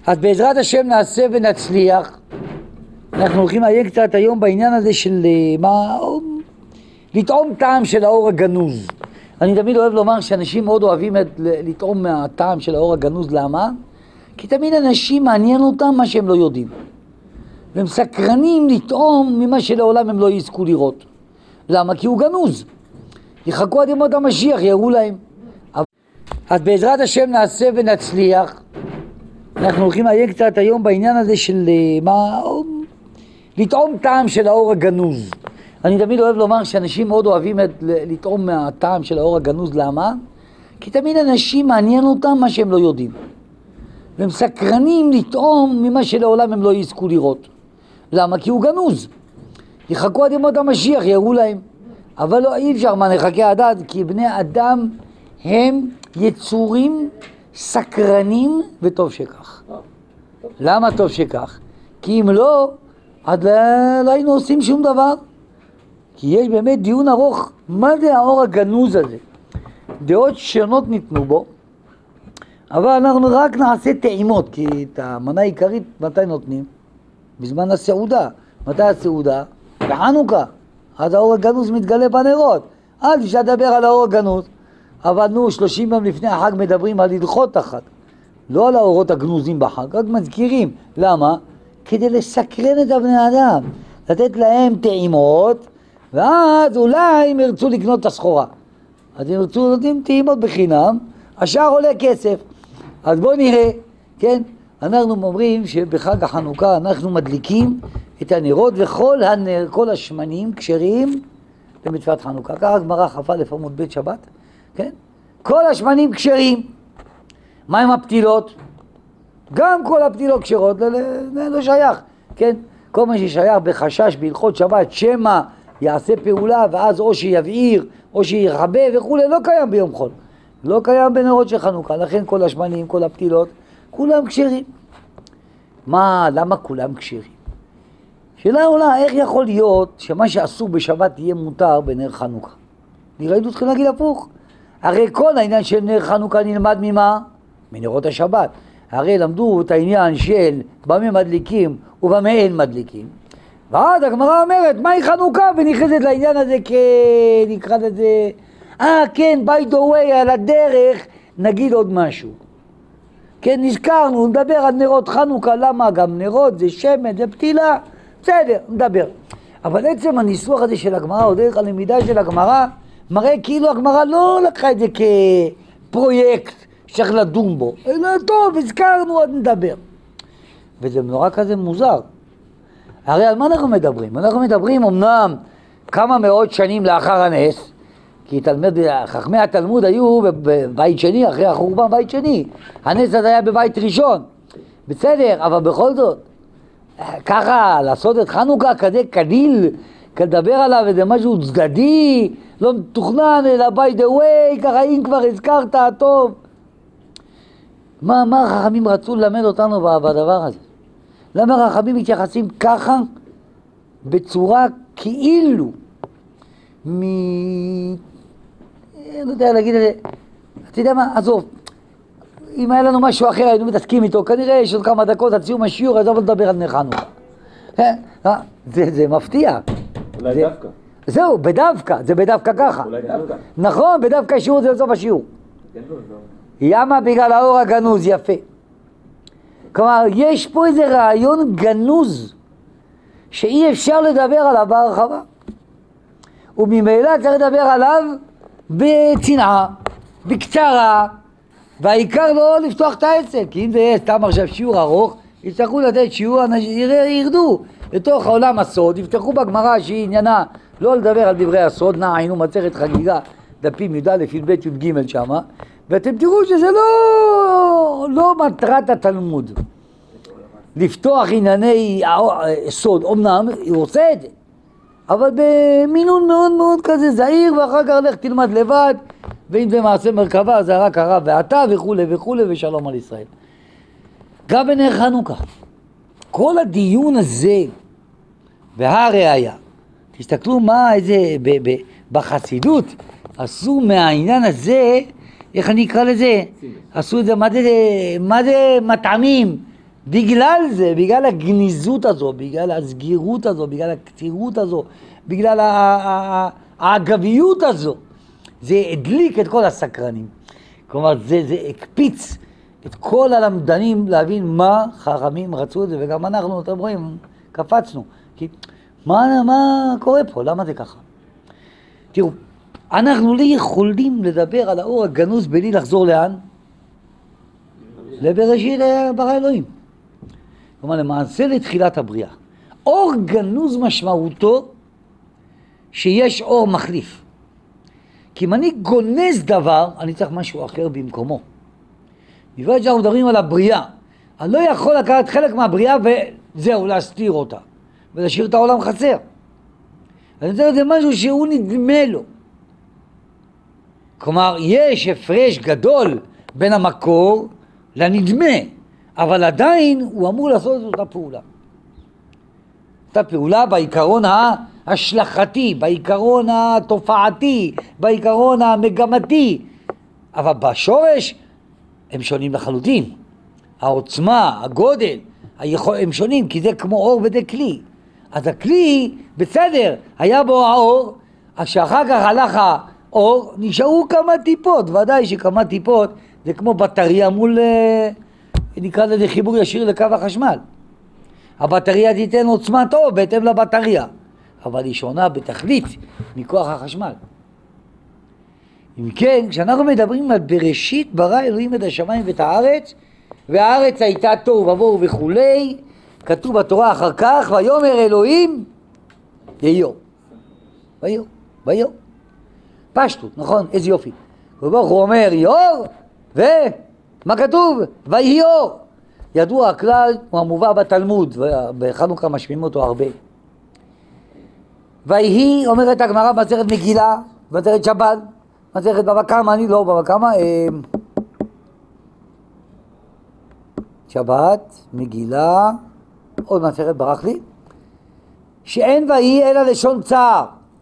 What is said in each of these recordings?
אז בעזרת השם נעשה ונצליח. אנחנו הולכים לעיין קצת היום בעניין הזה של לטעום טעם של האור הגנוז. אני תמיד אוהב לומר שאנשים מאוד אוהבים לטעום מהטעם של האור הגנוז. למה? כי תמיד אנשים מעניין אותם מה שהם לא יודעים. והם סקרנים לטעום ממה שלעולם הם לא יזכו לראות. למה? כי הוא גנוז. יחכו עד ימות המשיח, יראו להם. אז בעזרת השם נעשה ונצליח. אנחנו הולכים לעיין קצת היום בעניין הזה של לטעום טעם של האור הגנוז. אני תמיד אוהב לומר שאנשים מאוד אוהבים לטעום מהטעם של האור הגנוז. למה? כי תמיד אנשים מעניין אותם מה שהם לא יודעים. והם סקרנים לטעום ממה שלעולם הם לא יזכו לראות. למה? כי הוא גנוז. יחכו עד ימות המשיח, יראו להם. אבל לא, אי אפשר מה נחכה עד אז, כי בני אדם הם יצורים סקרנים, וטוב שכך. למה טוב שכך? כי אם לא, אז לא היינו עושים שום דבר. כי יש באמת דיון ארוך, מה זה האור הגנוז הזה? דעות שונות ניתנו בו, אבל אנחנו רק נעשה טעימות, כי את המנה העיקרית מתי נותנים? בזמן הסעודה. מתי הסעודה? בחנוכה. אז האור הגנוז מתגלה בנרות. אז אפשר לדבר על האור הגנוז. אבל 30 יום לפני החג מדברים על הלכות החג. לא על האורות הגנוזים בחג, רק מזכירים. למה? כדי לסקרן את הבני אדם. לתת להם טעימות, ואז אולי הם ירצו לקנות את הסחורה. אז הם ירצו לתת טעימות בחינם, השאר עולה כסף. אז בואו נראה, כן? אנחנו אומרים שבחג החנוכה אנחנו מדליקים את הנרות, וכל השמנים כשרים במצוות חנוכה. ככה הגמרא כ"א עמוד ב' שבת, כן? כל השמנים כשרים. מה עם הפתילות? גם כל הפתילות כשרות, לא שייך, כן? כל מה ששייך בחשש בהלכות שבת, שמא יעשה פעולה ואז או שיבעיר או שירחבה וכו', לא קיים ביום חול. לא קיים בנרות של חנוכה, לכן כל השמנים, כל הפתילות, כולם כשרים. מה, למה כולם כשרים? שאלה עולה, איך יכול להיות שמה שאסור בשבת יהיה מותר בנר חנוכה? נראינו צריכים להגיד הפוך. הרי כל העניין של נר חנוכה נלמד ממה? מנרות השבת. הרי למדו את העניין של במה מדליקים ובמה אין מדליקים. ואז הגמרא אומרת, מהי חנוכה? ונכנסת לעניין הזה נקרא לזה, כן, by the way, על הדרך, נגיד עוד משהו. כן, נזכרנו, נדבר על נרות חנוכה, למה? גם נרות זה שמן, זה פתילה, בסדר, נדבר. אבל עצם הניסוח הזה של הגמרא, או דרך הלמידה של הגמרא, מראה כאילו הגמרא לא לקחה את זה כפרויקט שצריך לדון בו. אלא טוב, הזכרנו, עוד נדבר. וזה נורא כזה מוזר. הרי על מה אנחנו מדברים? אנחנו מדברים אמנם כמה מאות שנים לאחר הנס, כי חכמי התלמוד היו בבית שני, אחרי החורבן בית שני. הנס הזה היה בבית ראשון. בסדר, אבל בכל זאת, ככה לעשות את חנוכה כזה קליל, כדבר עליו איזה משהו צדדי, לא מתוכנן, אלא by the way, ככה אם כבר הזכרת, טוב. מה החכמים רצו ללמד אותנו בדבר הזה? למה החכמים מתייחסים ככה בצורה כאילו לא יודע להגיד את זה, אתה יודע מה, עזוב, אם היה לנו משהו אחר היינו מתעסקים איתו, כנראה יש עוד כמה דקות עד סיום השיעור, אז אבל נדבר על נר חנוכה. זה מפתיע. אולי דווקא. זהו, בדווקא, זה בדווקא ככה. אולי דווקא. נכון, בדווקא השיעור זה בסוף השיעור. ימה בגלל האור הגנוז, יפה. כלומר, יש פה איזה רעיון גנוז שאי אפשר לדבר עליו בהרחבה. וממילא צריך לדבר עליו בצנעה, בקצרה, והעיקר לא לפתוח את העצל, כי אם זה יהיה סתם עכשיו שיעור ארוך, יצטרכו לתת שיעור, ירדו לתוך העולם הסוד, יפתחו בגמרא שהיא עניינה לא לדבר על דברי הסוד, היינו מסכת חגיגה, דפים י"א, י"ב, י"ג שמה, ואתם תראו שזה לא מטרת התלמוד. לפתוח ענייני סוד, אמנם הוא עושה את זה, אבל במינון מאוד מאוד כזה זהיר, ואחר כך לך תלמד לבד, ואם זה מעשה מרכבה זה רק הרב ואתה וכו' וכו' ושלום על ישראל. גם בנר חנוכה, כל הדיון הזה, והראיה, תסתכלו מה איזה, בחסידות, עשו מהעניין הזה, איך אני אקרא לזה? עשו את זה, מה זה מטעמים? בגלל זה, בגלל הגניזות הזו, בגלל הסגירות הזו, בגלל הקצירות הזו, בגלל האגביות הזו, זה הדליק את כל הסקרנים. כלומר, זה הקפיץ את כל הלמדנים להבין מה חכמים רצו את זה, וגם אנחנו, אתם רואים, קפצנו. כי מה קורה פה? למה זה ככה? תראו, אנחנו לא יכולים לדבר על האור הגנוז בלי לחזור לאן? לבראשית ברא אלוהים. כלומר, למעשה לתחילת הבריאה. אור גנוז משמעותו שיש אור מחליף. כי אם אני גונז דבר, אני צריך משהו אחר במקומו. בפרט שאנחנו מדברים על הבריאה, אני לא יכול לקחת חלק מהבריאה וזהו, להסתיר אותה, ולהשאיר את העולם חסר. אני צריך לזה משהו שהוא נדמה לו. כלומר, יש הפרש גדול בין המקור לנדמה, אבל עדיין הוא אמור לעשות את אותה פעולה. אותה פעולה בעיקרון ההשלכתי, בעיקרון התופעתי, בעיקרון המגמתי, אבל בשורש הם שונים לחלוטין. העוצמה, הגודל, הם שונים, כי זה כמו אור וזה כלי. אז הכלי, בסדר, היה בו האור, אז שאחר כך הלך האור, נשארו כמה טיפות, ודאי שכמה טיפות זה כמו בטריה מול, נקרא לזה חיבור ישיר לקו החשמל. הבטריה תיתן עוצמת אור בהתאם לבטריה, אבל היא שונה בתכלית מכוח החשמל. אם כן, כשאנחנו מדברים על בראשית ברא אלוהים את השמיים ואת הארץ, והארץ הייתה תוהו ובוהו וכולי, כתוב בתורה אחר כך, ויאמר אלוהים יהיו. ויהיו. פשטות, נכון? איזה יופי. וברוך הוא אומר יאור, ומה כתוב? ויהיו. ידוע הכלל, הוא המובא בתלמוד, ובחנוכה משמיעים אותו הרבה. ויהי, אומרת הגמרא במסכת מגילה, במסכת שבת, מסכת בבא קמא, אני לא בבא קמא, שבת, מגילה, עוד מסכת ברח לי, שאין ויהי אלא לשון צער.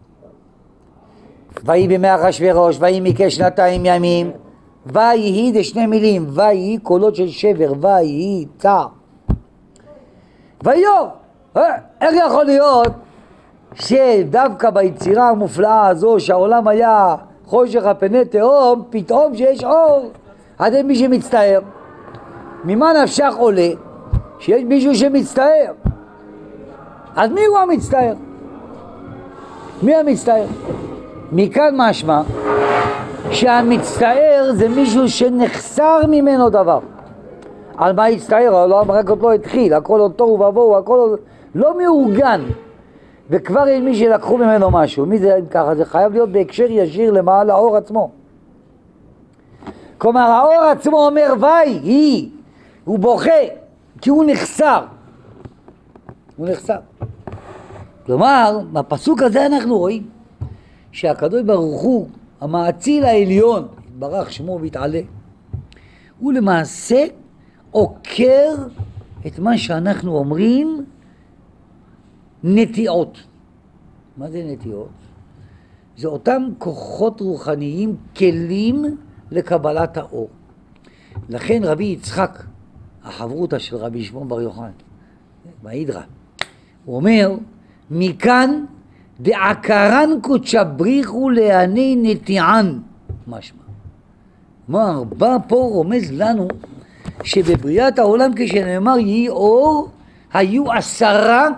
ויהי בימי אחשוורוש, ויהי מכשנתיים ימים, ויהי זה שני מילים, ויהי קולות של שבר, ויהי צער. ויהיו, איך יכול להיות שדווקא ביצירה המופלאה הזו שהעולם היה חושך על פני תהום, פתאום שיש אור, אז אין מי שמצטער. ממה נפשך עולה שיש מישהו שמצטער? אז מי הוא המצטער? מי המצטער? מכאן משמע שהמצטער זה מישהו שנחסר ממנו דבר. על מה יצטער? לא, רק עוד לא התחיל, הכל אותו ובבוא, הכל לא מאורגן, וכבר אין מי שלקחו ממנו משהו. מי זה ככה? זה חייב להיות בהקשר ישיר למעלה האור עצמו. כלומר האור עצמו אומר ויהי, הוא בוכה כי הוא נחסר. הוא נחסר. כלומר, בפסוק הזה אנחנו רואים שהקדוש ברוך הוא, המאציל העליון, ברח שמו והתעלה, הוא למעשה עוקר את מה שאנחנו אומרים נטיעות. מה זה נטיעות? זה אותם כוחות רוחניים, כלים לקבלת האור. לכן רבי יצחק, החברותא של רבי שמעון בר יוחאי, בהידרא, הוא אומר, מכאן דעקרן קודשא בריחו לעני נטיען, משמע. כלומר, בא פה רומז לנו שבבריאת העולם כשנאמר יהי אור, היו 10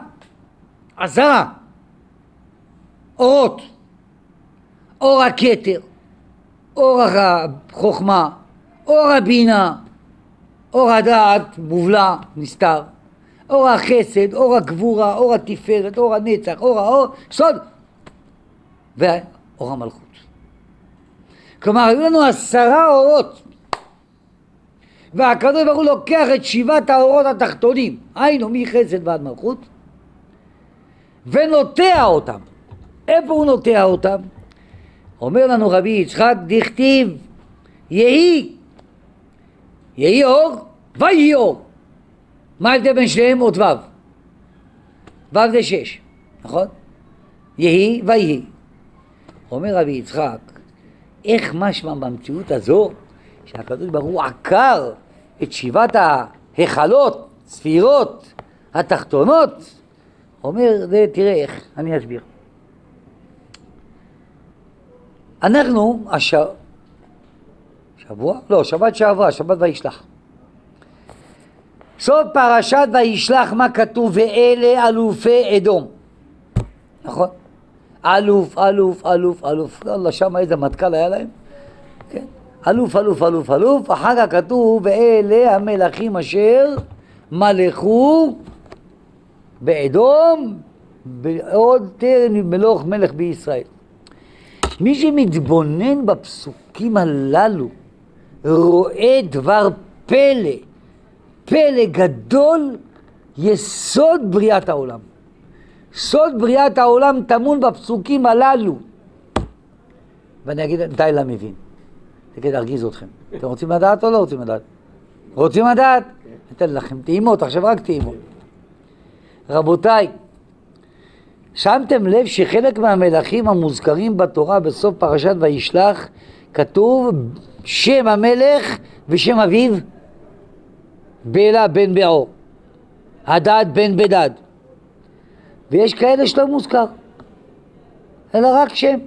אורות. אור הכתר, אור החוכמה, אור הבינה, אור הדעת, מובלע, נסתר, אור החסד, אור הגבורה, אור התפארת, אור הנצח, אור סוד, ואור המלכות. כלומר, היו לנו 10 אורות, והקדוש ברוך הוא לוקח את 7 האורות התחתונים, היינו מחסד ועד מלכות, ונוטע אותם. איפה הוא נוטע אותם? אומר לנו רבי יצחק, דכתיב יהי אור ויהי אור. מה ההבדל בין שניהם? עוד ו'. ו' זה 6, נכון? יהי ויהי. אומר רבי יצחק, איך משמע במציאות הזו שהקדוש ברוך הוא עקר את 7 ההיכלות ספירות התחתונות, אומר, זה תראה איך, אני אסביר. אנחנו, שבת שעברה, שבת וישלח. סוף פרשת וישלח מה כתוב? ואלה אלופי אדום. נכון? אלוף. לא, שם איזה מטכ"ל היה להם. כן? אלוף. אחר כך כתוב ואלה המלכים אשר מלכו באדום עוד טרם מלוך מלך בישראל. מי שמתבונן בפסוקים הללו רואה דבר פלא גדול, יסוד בריאת העולם. סוד בריאת העולם טמון בפסוקים הללו. ואני אגיד, די למבין. זה כדי להרגיז אתכם. אתם רוצים לדעת או לא רוצים לדעת? רוצים לדעת? אתן לכם טעימות, עכשיו רק טעימות. רבותיי, שמתם לב שחלק מהמלכים המוזכרים בתורה בסוף פרשת וישלח כתוב שם המלך ושם אביו? בלה בן בעור, הדד בן בדד. ויש כאלה שלא מוזכר, אלא רק שם.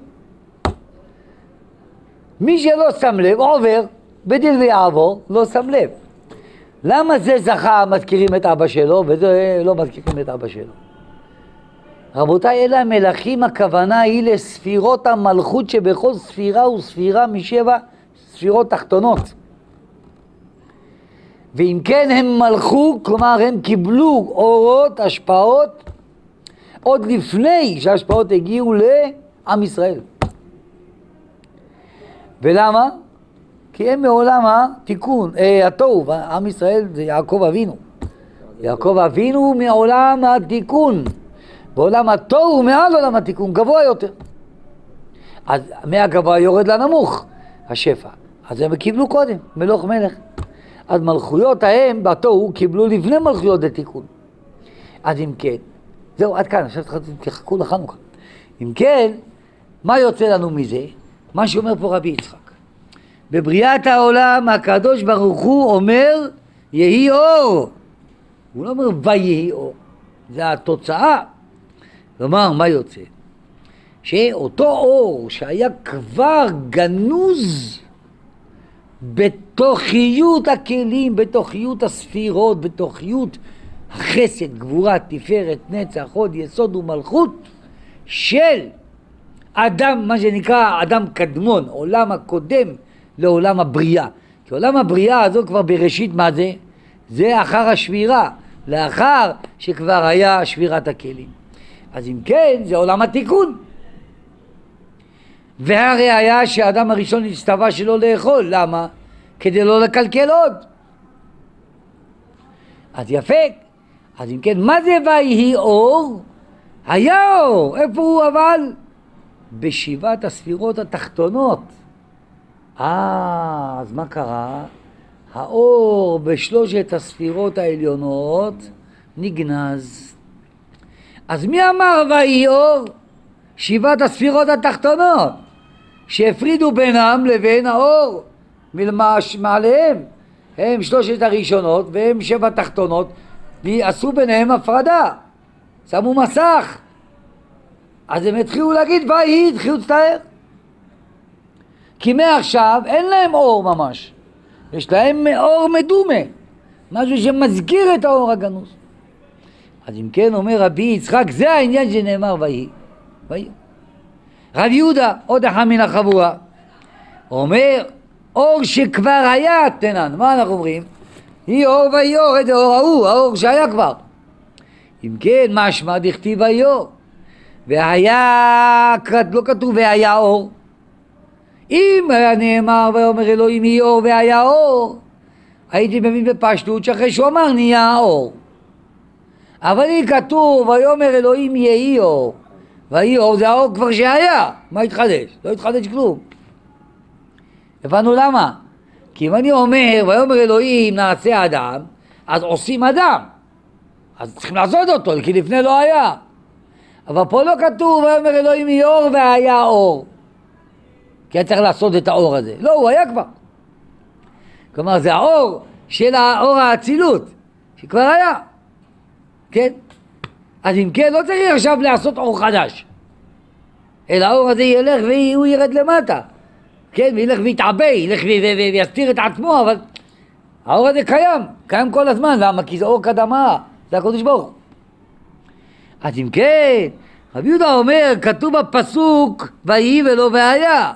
מי שלא שם לב עובר, בדיל ויעבור, לא שם לב. למה זה זכה מזכירים את אבא שלו וזה לא מזכירים את אבא שלו? רבותיי, אלה המלכים, הכוונה היא לספירות המלכות שבכל ספירה וספירה משבע ספירות תחתונות. ואם כן הם מלכו, כלומר הם קיבלו אורות, השפעות, עוד לפני שההשפעות הגיעו לעם ישראל. ולמה? כי הם מעולם התיקון, התוהו, עם ישראל זה יעקב אבינו. יעקב אבינו מעולם התיקון. בעולם התוהו מעל עולם התיקון, גבוה יותר. אז מהגבוה יורד לנמוך, השפע. אז הם קיבלו קודם, מלוך מלך. אז מלכויות ההם בתוהו קיבלו לפני מלכויות התיקון. אז אם כן, זהו, עד כאן, עכשיו תחכו לחנוכה. אם כן, מה יוצא לנו מזה? מה שאומר פה רבי יצחק. בבריאת העולם הקדוש ברוך הוא אומר יהי אור. הוא לא אומר ויהי אור. זה התוצאה. כלומר, מה יוצא? שאותו אור שהיה כבר גנוז בתוכיות הכלים, בתוכיות הספירות, בתוכיות החסד, גבורה, תפארת, נצח, הוד, יסוד ומלכות של אדם, מה שנקרא אדם קדמון, עולם הקודם לעולם הבריאה. כי עולם הבריאה הזו כבר בראשית מה זה? זה אחר השבירה, לאחר שכבר היה שבירת הכלים. אז אם כן, זה עולם התיקון. והראיה שהאדם הראשון הצטווה שלא לאכול, למה? כדי לא לקלקל עוד. אז יפה. אז אם כן, מה זה ויהי אור? היה אור. איפה הוא אבל? בשבעת הספירות התחתונות. אז מה קרה? האור בשלושת הספירות העליונות נגנז. אז מי אמר ויהי אור? שבעת הספירות התחתונות, שהפרידו בינם לבין האור מעליהם. הם שלושת הראשונות והם שבע תחתונות, עשו ביניהם הפרדה, שמו מסך. אז הם התחילו להגיד ויהי, התחילו להצטער. כי מעכשיו אין להם אור ממש, יש להם אור מדומה, משהו שמזכיר את האור הגנוז. אז אם כן אומר רבי יצחק, זה העניין שנאמר ויהי. רב יהודה, עוד אחד מן החבורה, אומר אור שכבר היה תנן. מה אנחנו אומרים? היא אור ויהי אור, איזה אור ההוא, האור שהיה כבר. אם כן, משמע דכתיב ויהי אור. והיה, לא כתוב והיה אור. אם היה נאמר ואומר אלוהים יהי אור והיה אור, הייתי מבין בפשטות שאחרי שהוא אמר נהיה האור. אבל אם כתוב ויאמר אלוהים יהי אור, ויהי אור, זה האור כבר שהיה, מה התחדש? לא התחדש כלום. הבנו למה? כי אם אני אומר ויאמר אלוהים נעשה אדם, אז עושים אדם, אז צריכים לעשות אותו, כי לפני לא היה. אבל פה לא כתוב ויאמר אלוהים יהי אור והיה אור, כי היה צריך לעשות את האור הזה. לא, הוא היה כבר. כלומר זה האור של האור האצילות, שכבר היה, כן? אז אם כן, לא צריך עכשיו לעשות אור חדש, אלא האור הזה ילך והוא ירד למטה, כן? וילך ויתעבה, ילך ויסתיר את עצמו, אבל האור הזה קיים כל הזמן. למה? כי זה אור קדמה, זה הקדוש ברוך הוא. אז אם כן, רבי יהודה אומר, כתוב בפסוק, ויהי ולא והיה.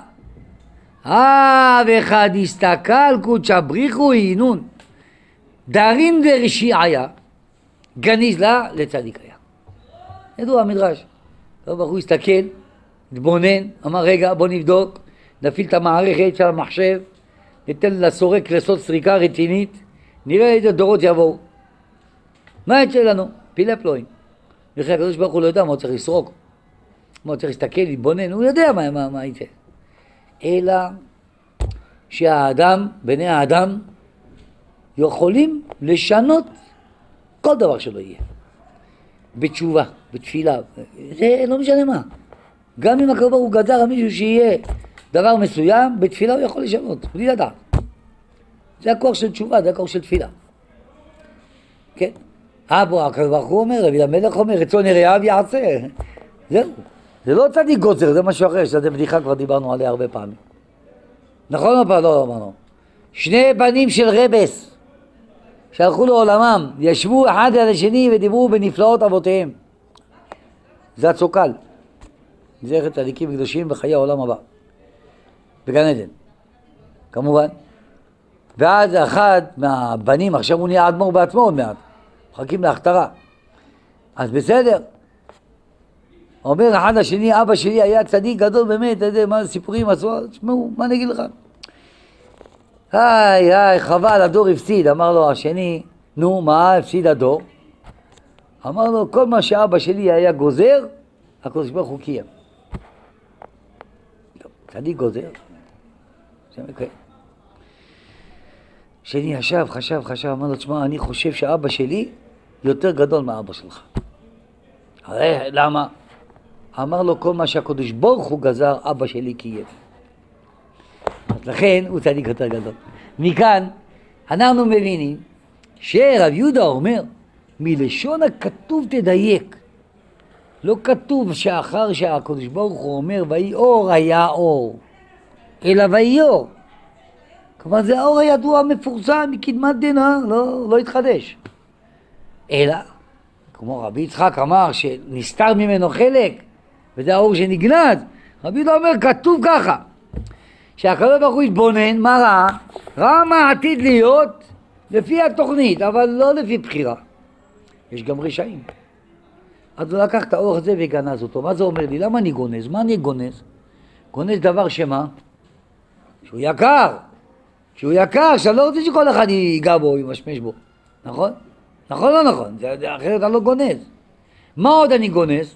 ואחד הסתכל קודשא בריחו אינון. דארין דרשעיה, גניז לה לצדיק היה. ידוע המדרש. הוא הסתכל, התבונן, אמר רגע בוא נבדוק, נפעיל את המערכת של המחשב, ניתן לסורק לעשות סריקה רצינית, נראה איזה דורות יבואו. מה יצא לנו? פילי פלואים. וכי הקדוש ברוך הוא לא יודע מה הוא צריך לסרוק, מה הוא צריך להסתכל, להתבונן, הוא יודע מה יצא. אלא שהאדם, בני האדם, יכולים לשנות כל דבר שלא יהיה. בתשובה, בתפילה, זה לא משנה מה. גם אם הקדוש ברוך הוא גזר על מישהו שיהיה דבר מסוים, בתפילה הוא יכול לשנות, בלי לדעת. זה הכוח של תשובה, זה הכוח של תפילה. כן? בוא, הקדוש ברוך הוא אומר, רבי המלך אומר, רצון יראיו יעשה. זהו. זה לא צדיק גוזר, זה משהו אחר, שזה בדיחה כבר דיברנו עליה הרבה פעמים. נכון או פעם? לא אמרנו. שני בנים של רבס, שהלכו לעולמם, ישבו אחד על השני ודיברו בנפלאות אבותיהם. זה הצוקל. זכר צדיקים וקדושים בחיי העולם הבא. בגן עדן. כמובן. ואז אחד מהבנים, עכשיו הוא נהיה אדמו"ר בעצמו עוד מעט. מחכים להכתרה. אז בסדר. אומר אחד השני, אבא שלי היה צדיק גדול באמת, אתה יודע מה סיפורים עשו, תשמעו, מה נגיד לך? חבל, הדור הפסיד. אמר לו השני, נו, מה הפסיד הדור? אמר לו, כל מה שאבא שלי היה גוזר, הקדוש ברוך הוא קיים. צדיק גוזר. זה מקרה. שני ישב, חשב, אמר לו, תשמע, אני חושב שאבא שלי יותר גדול מאבא שלך. הרי, למה? אמר לו, כל מה שהקדוש ברוך הוא גזר, אבא שלי קיים. אז לכן הוא צדיק יותר גדול. מכאן אנחנו מבינים שרב יהודה אומר, מלשון הכתוב תדייק. לא כתוב שאחר שהקדוש ברוך הוא אומר, ויהי אור היה אור, אלא ויהי אור. כלומר זה האור הידוע המפורסם מקדמת דנא, לא התחדש. אלא, כמו רבי יצחק אמר שנסתר ממנו חלק, וזה האור שנגנז, רבי יהודה אומר, כתוב ככה, שהקדוש ברוך הוא התבונן, מה ראה? ראה מה עתיד להיות לפי התוכנית, אבל לא לפי בחירה. יש גם רשעים. אז הוא לקח את האור הזה וגנז אותו. מה זה אומר לי? למה אני גונז? מה אני גונז? גונז דבר שמה? שהוא יקר. שהוא יקר, שאני לא רוצה שכל אחד ייגע בו, ימשמש בו. נכון? נכון או לא נכון? אחרת אני לא גונז. מה עוד אני גונז?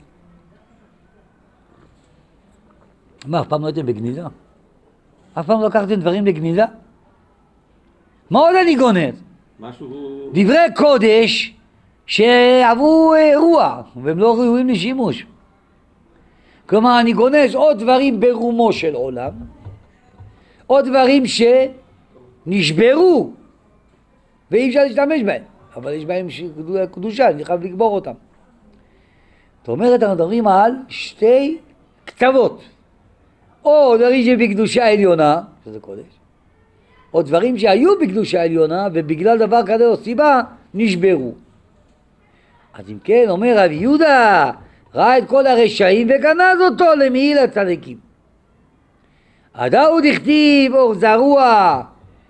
מה, אף פעם לא הייתם בגניזה? אף פעם לא לקחתם דברים לגניזה? מה עוד אני גונז? דברי קודש שעברו אירוע, והם לא ראויים לשימוש. כלומר, אני גונז עוד דברים ברומו של עולם, עוד דברים שנשברו, ואי אפשר להשתמש בהם, אבל יש בהם קדושה, אני חייב לגבור אותם. זאת אומרת, אנחנו מדברים על שתי קצוות. או דברים שבקדושה עליונה, שזה קודש, או דברים שהיו בקדושה עליונה, ובגלל דבר כזה או סיבה, נשברו. אז אם כן, אומר רבי יהודה, ראה את כל הרשעים וגנז אותו למעיל הצדיקים. הדאוד הכתיב אור זרוע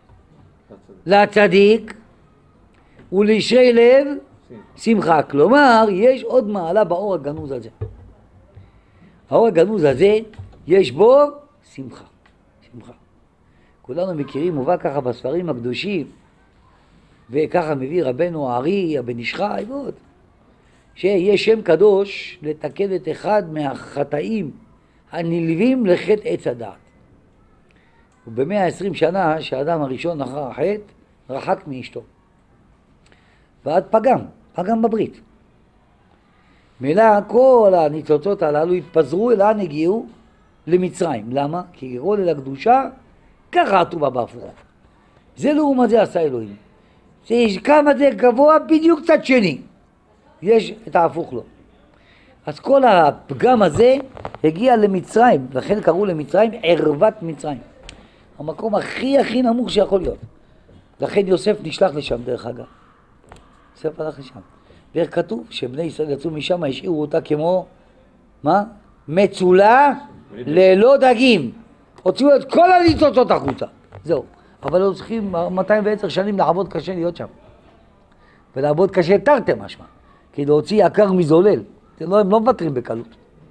לצדיק ולישרי לב שמחה. כלומר, יש עוד מעלה באור הגנוז הזה. האור הגנוז הזה, יש בו שמחה. שמחה. כולנו מכירים, מובא ככה בספרים הקדושים, וככה מביא רבנו הארי, הבן איש חי, ועוד. שיש שם קדוש לתקן את אחד מהחטאים הנלווים לחטא עץ הדעת. וב-120 שנה שהאדם הראשון אחר החטא רחק מאשתו. ועד פגם בברית. מילא כל הניצוצות הללו התפזרו, לאן הגיעו? למצרים. למה? כי יראו אל הקדושה, ככה הטובה באפורה. זה לעומת זה עשה אלוהים. זה כמה זה גבוה בדיוק צד שני. יש את ההפוך לו. אז כל הפגם הזה הגיע למצרים, לכן קראו למצרים ערוות מצרים. המקום הכי נמוך שיכול להיות. לכן יוסף נשלח לשם דרך אגב. יוסף הלך לשם. ואיך כתוב? שבני ישראל יצאו משם, השאירו אותה כמו, מה? מצולה ללא דגים. הוציאו את כל הניצוצות החוצה. זהו. אבל לא צריכים 210 שנים לעבוד קשה להיות שם. ולעבוד קשה תרתי משמע. כי להוציא יקר מזולל. הם לא מוותרים בקלות.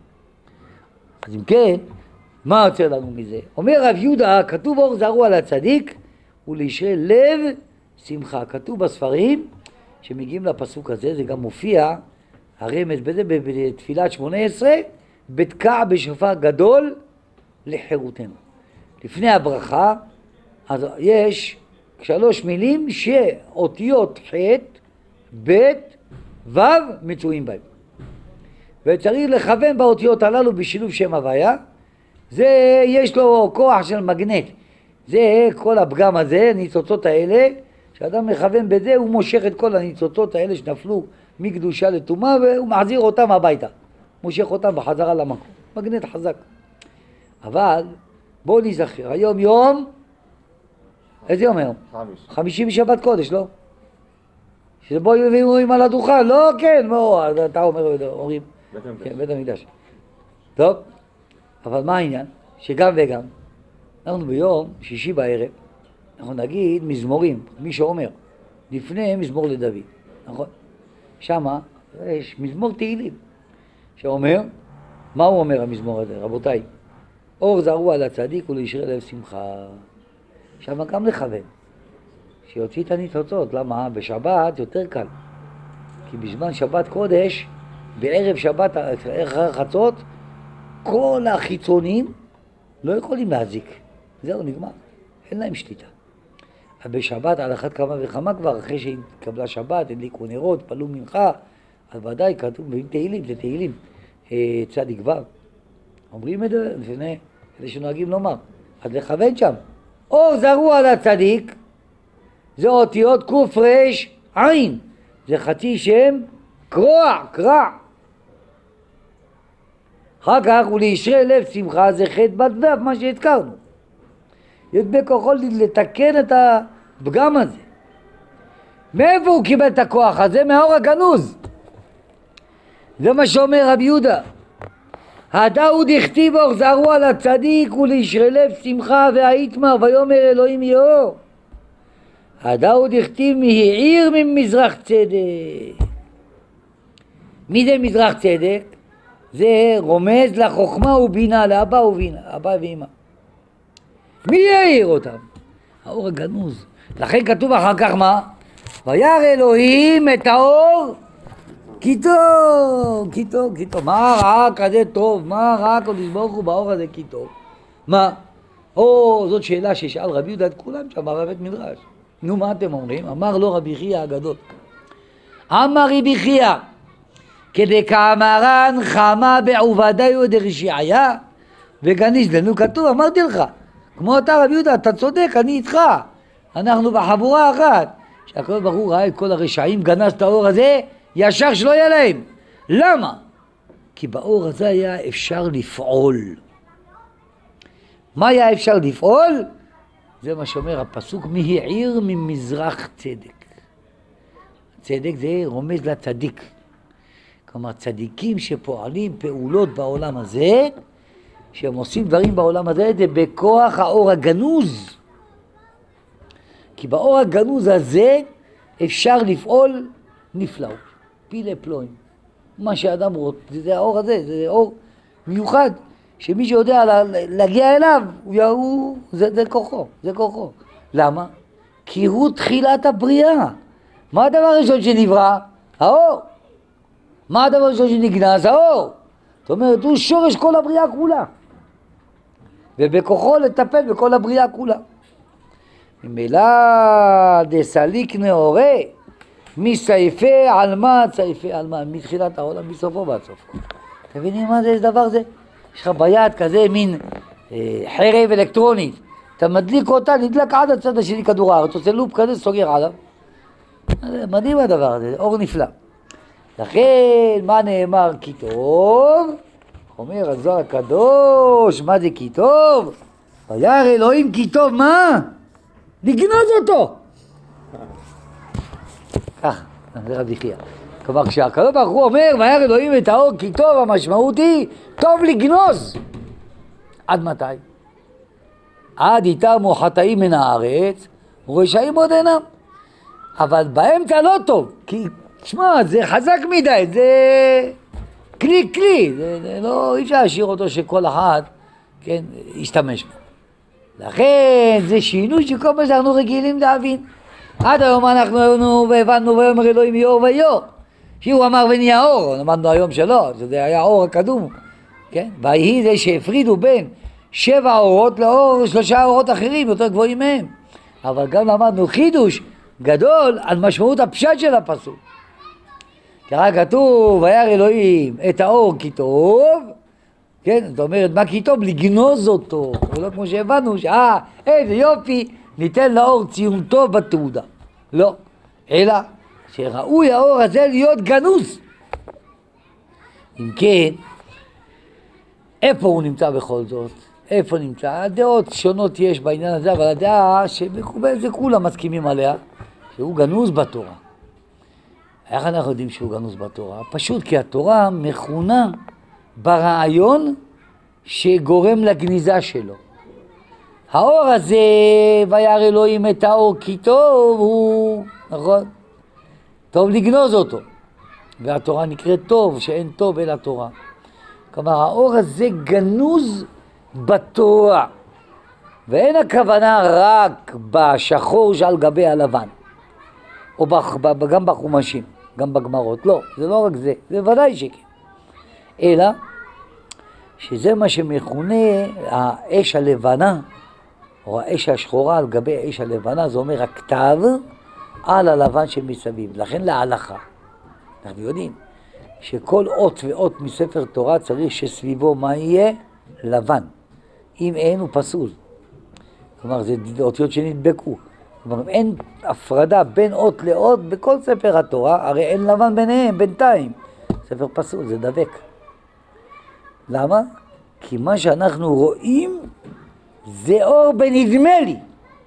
אז אם כן, מה יוצא לנו מזה? אומר רב יהודה, כתוב אור זרוע לצדיק ולישרי לב שמחה. כתוב בספרים שמגיעים לפסוק הזה, זה גם מופיע, הרמז בזה בתפילת 18, בתקע בשופר גדול לחירותנו. לפני הברכה, אז יש 3 מילים שאותיות ח' ב' ו' מצויים בהם. וצריך לכוון באותיות הללו בשילוב שם הוויה. זה יש לו כוח של מגנט. זה כל הפגם הזה, הניצוצות האלה, כשאדם מכוון בזה הוא מושך את כל הניצוצות האלה שנפלו מקדושה לטומאה והוא מחזיר אותם הביתה. מושך אותם בחזרה למקום. מגנט חזק. אבל בואו נזכר, היום יום, איזה יום היום? חמישי בשבת קודש, לא? שבו יביאו על הדוכן, לא, כן, לא, אתה אומרים, כן, בית המקדש. טוב, אבל מה העניין? שגם וגם, אנחנו ביום שישי בערב, אנחנו נגיד מזמורים, מי שאומר, לפני מזמור לדוד, נכון? שמה יש מזמור תהילים, שאומר, מה הוא אומר המזמור הזה, רבותיי? אור זרוע לצדיק ולישרי לב שמחה. שמה גם לכוון, שיוציא את הניצוצות, למה? בשבת יותר קל, כי בזמן שבת קודש, בערב שבת, אחרי חצות, כל החיצונים לא יכולים להזיק. זהו, נגמר. אין להם שליטה. אבל בשבת, על אחת כמה וכמה כבר, אחרי שהתקבלה שבת, הדליקו נרות, פלו מנחה, אז ודאי כתוב, תהילים, זה תהילים, צדיק ו'. אומרים את זה לפני אלה שנוהגים לומר. אז לכוון שם. אור זרוע לצדיק, זה אותיות קוף רש עין. זה חצי שם קרוע, קרע. אחר כך ולישרי לב שמחה זה חטא בת ו' מה שהזכרנו. יש בכוחו לתקן את הפגם הזה. מאיפה הוא קיבל את הכוח הזה? מהאור הגנוז. זה מה שאומר רבי יהודה. הדאוד הכתיב אור זרוע לצדיק ולישרי לב שמחה והיתמר ויאמר אלוהים יאור. הדאוד הכתיב מהעיר ממזרח צדק. מי זה מזרח צדק? זה רומז לחוכמה ובינה, לאבא ובינה, אבא ואמא. מי יעיר אותם? האור הגנוז. לכן כתוב אחר כך מה? וירא אלוהים את האור כי טוב, כי טוב, כי טוב. מה ראה כזה טוב? מה ראה הקדוש ברוך הוא באור הזה כי טוב? מה? זאת שאלה ששאל רבי יהודה את כולם שם בבית מדרש. נו, מה אתם אומרים? אמר לו רבי חייא הגדול. אמר רבי חייא כדקאמרן חמה בעובדיה דרשעיה וגניש לנו. כתוב, אמרתי לך, כמו אתה רבי יהודה, אתה צודק, אני איתך. אנחנו בחבורה אחת. שהקדוש ברוך הוא ראה את כל הרשעים, גנז את האור הזה, ישר שלא יהיה להם. למה? כי באור הזה היה אפשר לפעול. מה היה אפשר לפעול? זה מה שאומר הפסוק, מהעיר ממזרח צדק. צדק זה רומז לצדיק. כלומר, צדיקים שפועלים פעולות בעולם הזה, שהם עושים דברים בעולם הזה, זה בכוח האור הגנוז. כי באור הגנוז הזה אפשר לפעול נפלאות, פילי פלואים. מה שאדם רוצה, זה האור הזה, זה אור מיוחד, שמי שיודע להגיע אליו, זה כוחו, זה כוחו. למה? כי הוא תחילת הבריאה. מה הדבר הראשון שנברא? האור. מה הדבר הראשון שנגנז? האור. זאת אומרת, הוא שורש כל הבריאה כולה. ובכוחו לטפל בכל הבריאה כולה. ממילא דסליק נאורה, מסעיפי עלמא, צעיפי עלמא, מתחילת העולם, מסופו ועד סופו. אתם מבינים מה זה דבר זה? יש לך ביד כזה מין חרב אלקטרונית. אתה מדליק אותה, נדלק עד הצד השני כדור הארץ, עושה לופ כזה, סוגר עליו. מדהים הדבר הזה, אור נפלא. לכן, מה נאמר כי טוב? אומר הזוהר הקדוש, מה זה כי טוב? וירא אלוהים כי טוב, מה? לגנוז אותו. ככה, זה רבי חייא. כלומר, כשהקדוש ברוך הוא אומר, וירא אלוהים את האור כי טוב, המשמעות היא, טוב לגנוז. עד מתי? עד יתמו חטאים מן הארץ, ורשעים עוד אינם. אבל באמצע לא טוב, כי, תשמע, זה חזק מדי, זה כלי, זה לא, אי אפשר להשאיר אותו שכל אחד, כן, ישתמש בו. לכן, זה שינוי שכל מה שאנחנו רגילים להבין. עד היום אנחנו הבנו ויאמר אלוהים יהיה אור ויהיה אור. שהוא אמר ונהיה אור, למדנו היום שלא, שזה היה אור הקדום, כן? ויהי זה שהפרידו בין 7 אורות לאור 3 אורות אחרים, יותר גבוהים מהם. אבל גם למדנו חידוש גדול על משמעות הפשט של הפסוק. ככה כתוב, וירא אלוהים את האור כי טוב, כן? זאת אומרת, מה כי טוב? לגנוז אותו. ולא כמו שהבנו, איזה יופי, ניתן לאור ציון טוב בתעודה. לא, אלא שראוי האור הזה להיות גנוז. אם כן, איפה הוא נמצא בכל זאת? איפה נמצא? הדעות שונות יש בעניין הזה, אבל הדעה שמקובלת זה כולם מסכימים עליה, שהוא גנוז בתורה. איך אנחנו יודעים שהוא גנוז בתורה? פשוט כי התורה מכונה ברעיון שגורם לגניזה שלו. האור הזה, וירא אלוהים את האור כי טוב, הוא, נכון? טוב לגנוז אותו. והתורה נקראת טוב, שאין טוב אלא תורה. כלומר, האור הזה גנוז בתורה. ואין הכוונה רק בשחור שעל גבי הלבן. או גם בחומשים, גם בגמרות. לא, זה לא רק זה, זה ודאי שכן. אלא, שזה מה שמכונה האש הלבנה, או האש השחורה על גבי האש הלבנה, זה אומר הכתב על הלבן שמסביב. לכן להלכה. אנחנו יודעים שכל אות ואות מספר תורה צריך שסביבו מה יהיה? לבן. אם אין הוא פסול. כלומר, זה אותיות שנדבקו. כלומר, אין הפרדה בין אות לאות בכל ספר התורה, הרי אין לבן ביניהם, בינתיים. ספר פסול, זה דבק. למה? כי מה שאנחנו רואים זה אור בנדמה לי.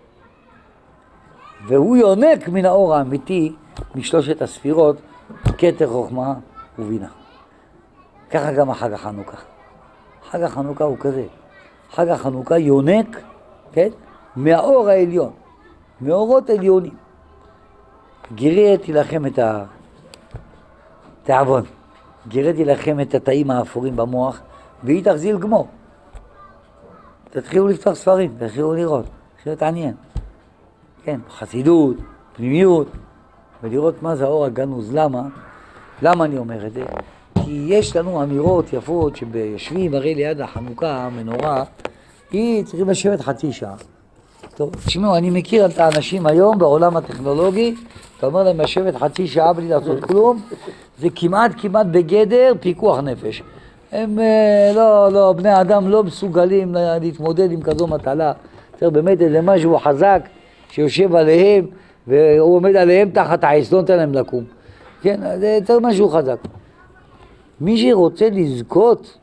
והוא יונק מן האור האמיתי משלושת הספירות, כתר חוכמה ובינה. ככה גם החג החנוכה. חג החנוכה הוא כזה. חג החנוכה יונק, כן? מהאור העליון. מאורות עליונים. גיריתי לכם את התאבון. גיריתי לכם את התאים האפורים במוח, והיא תחזיל גמור. תתחילו לפתוח ספרים, תתחילו לראות, תתחילו להתעניין. כן, חסידות, פנימיות, ולראות מה זה האור הגנוז. למה? למה אני אומר את זה? כי יש לנו אמירות יפות שביושבים הרי ליד החנוכה, המנורה, היא צריכים לשבת חצי שעה. טוב, תשמעו, אני מכיר את האנשים היום בעולם הטכנולוגי, אתה אומר להם לשבת חצי שעה בלי לעשות כלום, זה כמעט בגדר פיקוח נפש. הם לא, בני אדם לא מסוגלים להתמודד עם כזו מטלה. צריך באמת איזה משהו חזק שיושב עליהם, והוא עומד עליהם תחת העץ, לא נותן להם לקום. כן, זה צריך משהו חזק. מי שרוצה לזכות,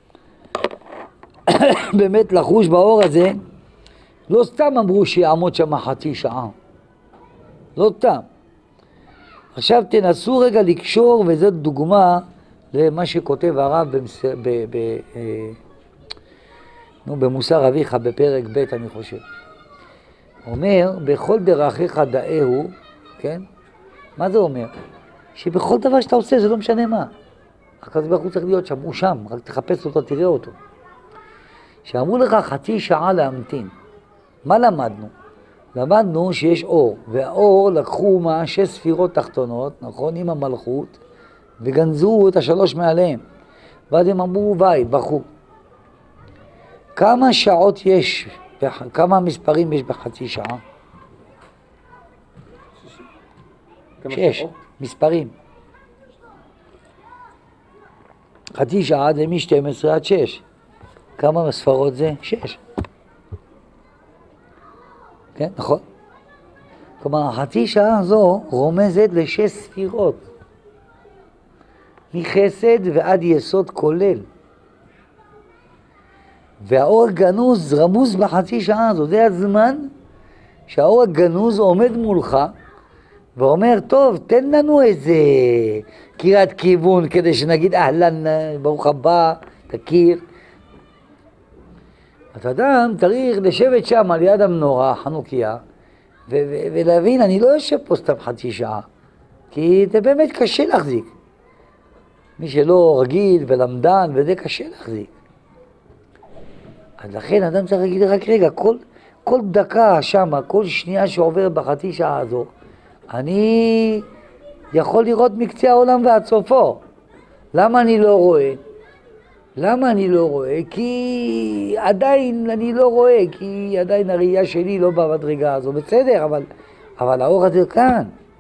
באמת לחוש באור הזה, לא סתם אמרו שיעמוד שם חצי שעה. לא סתם. עכשיו תנסו רגע לקשור, וזאת דוגמה למה שכותב הרב במוסר אביך בפרק ב' אני חושב. אומר, בכל דרכיך דאהו, כן? מה זה אומר? שבכל דבר שאתה עושה זה לא משנה מה. הקדוש ברוך הוא צריך להיות שם, הוא שם, רק תחפש אותו, תראה אותו. שאמרו לך חצי שעה להמתין. מה למדנו? למדנו שיש אור, והאור לקחו 6 ספירות תחתונות, נכון, עם המלכות, וגנזו את 3 מעליהם. ואז הם אמרו ביי, בחו. כמה שעות יש, כמה מספרים יש בחצי שעה? 6 מספרים. חצי שעה זה מ-12 עד 6. כמה ספרות זה? 6. כן, נכון. כלומר, החצי שעה הזו רומזת לשש ספירות. מחסד ועד יסוד כולל. והאור הגנוז רמוז בחצי שעה הזו. זה הזמן שהאור הגנוז עומד מולך ואומר, טוב, תן לנו איזה קריאת כיוון כדי שנגיד אהלן, ברוך הבא, תכיר. אז אדם צריך לשבת שם על יד המנורה, חנוכיה, ולהבין, אני לא יושב פה סתם חצי שעה, כי זה באמת קשה להחזיק. מי שלא רגיל ולמדן, וזה קשה להחזיק. אז לכן אדם צריך להגיד רק רגע, כל דקה שם, כל שנייה שעוברת בחצי שעה הזו, אני יכול לראות מקצה העולם ועד סופו. למה אני לא רואה? למה אני לא רואה? כי עדיין אני לא רואה, כי עדיין הראייה שלי לא במדרגה הזו. בסדר, אבל האור הזה כאן.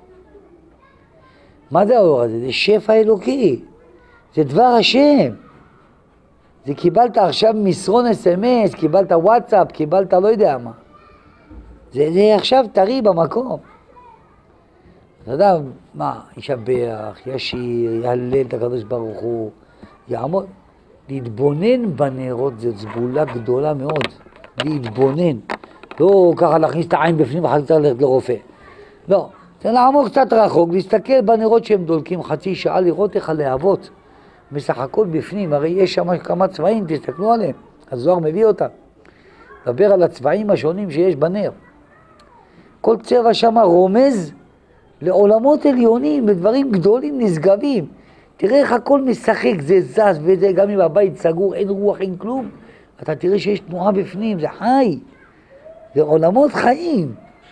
מה זה האור הזה? זה שפע אלוקי. זה דבר השם. זה קיבלת עכשיו מסרון אס-אם-אס, קיבלת וואטסאפ, קיבלת לא יודע מה. זה עכשיו טרי במקום. אתה יודע, מה? ישבח, ישיר, יהלל את הקדוש ברוך הוא, יעמוד. להתבונן בנרות זה סגולה גדולה מאוד. להתבונן. לא ככה להכניס את העין בפנים ואחר כך ללכת לרופא. לא. זה לעמוד קצת רחוק, להסתכל בנרות שהם דולקים חצי שעה, לראות איך הלהבות. בסך הכל בפנים, הרי יש שם כמה צבעים, תסתכלו עליהם. הזוהר מביא אותם. דבר על הצבעים השונים שיש בנר. כל צבע שם רומז לעולמות עליונים, לדברים גדולים נשגבים. תראה איך הכל משחק, זה זז וזה, גם אם הבית סגור, אין רוח, אין כלום. אתה תראה שיש תנועה בפנים, זה חי. זה עולמות חיים.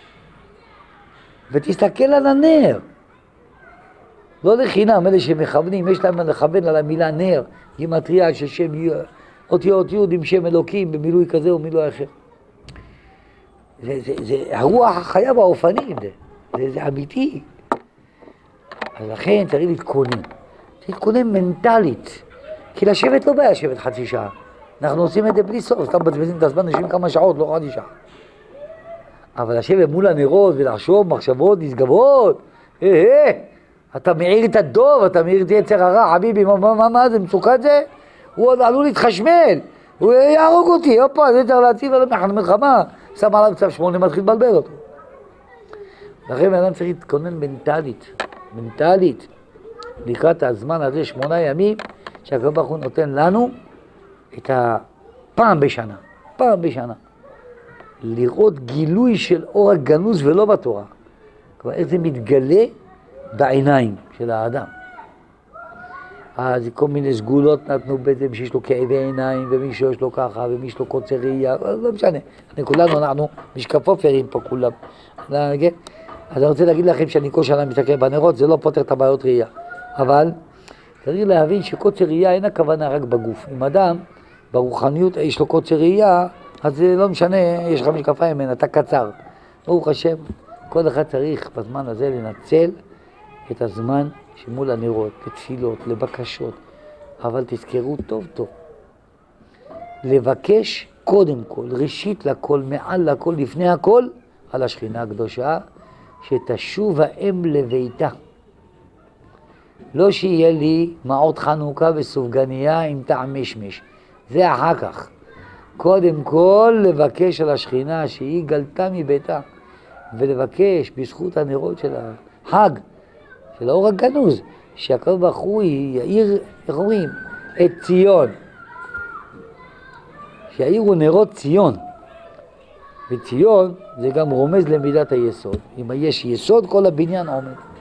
ותסתכל על הנר. לא לחינם, אלה שמכוונים, יש להם לכוון על המילה נר, גימטריה של שם אותיות י' עם שם אלוקים במילוי כזה או מילוי אחר. זה הרוח החיה באופנים, זה אמיתי. אז לכן צריך להתכונן. צריך להתכונן מנטלית. כי לשבת לא בעיה לשבת חצי שעה. אנחנו עושים את זה בלי סוף, סתם מבזבזים את הזמן, נשבים כמה שעות, לא חצי שעה. אבל לשבת מול הנרות ולחשוב מחשבות נשגבות, אתה מעיר את הדוב, אתה מעיר את יצר הרע, חביבי, מה זה, מצוקת זה? הוא עלול להתחשמל, הוא יהרוג אותי, הופה, זה צריך להציב על המלחמה, שם עליו צו 8, מתחיל לבלבל אותו. לכן האדם צריך להתכונן מנטלית, לקראת הזמן הזה 8 ימים, שהקדוש ברוך הוא נותן לנו את הפעם בשנה, לראות גילוי של אור הגנוז ולא בתורה. כלומר, איך זה מתגלה בעיניים של האדם. אז כל מיני סגולות נתנו בזה, מי שיש לו כאבי עיניים, ומי שיש לו ככה, ומי יש לו קוצר ראייה, לא משנה. כולנו, אנחנו משקפופרים פה כולם. אז אני רוצה להגיד לכם שאני כל שנה מסתכל בנרות, זה לא פותר את הבעיות ראייה. אבל צריך להבין שקוצר ראייה אין הכוונה רק בגוף. אם אדם, ברוחניות, יש לו קוצר ראייה, אז זה לא משנה, יש לך משקפיים, אתה קצר. ברוך השם, כל אחד צריך בזמן הזה לנצל את הזמן שמול הנרות, לתפילות, לבקשות. אבל תזכרו טוב טוב. לבקש קודם כל, ראשית לכל, מעל לכל, לפני הכל, על השכינה הקדושה, שתשוב האם לביתה. לא שיהיה לי מעות חנוכה וסופגניה עם טעם משמש. זה אחר כך. קודם כל לבקש על השכינה שהיא גלתה מביתה, ולבקש בזכות הנרות של החג, של האור הגנוז, שהקדוש ברוך הוא יאיר, איך אומרים, את ציון. שיאירו נרות ציון. וציון זה גם רומז למידת היסוד. אם יש יסוד, כל הבניין עומד.